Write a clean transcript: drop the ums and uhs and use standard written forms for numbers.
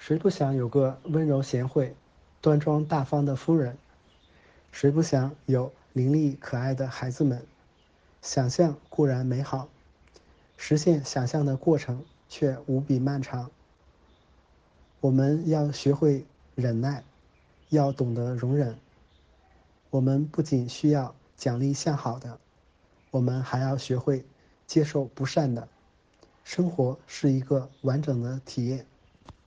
谁不想有个温柔贤惠、端庄大方的夫人？谁不想有伶俐可爱的孩子们？想象固然美好，实现想象的过程却无比漫长。我们要学会忍耐，要懂得容忍。我们不仅需要奖励向好的，我们还要学会接受不善的。生活是一个完整的体验，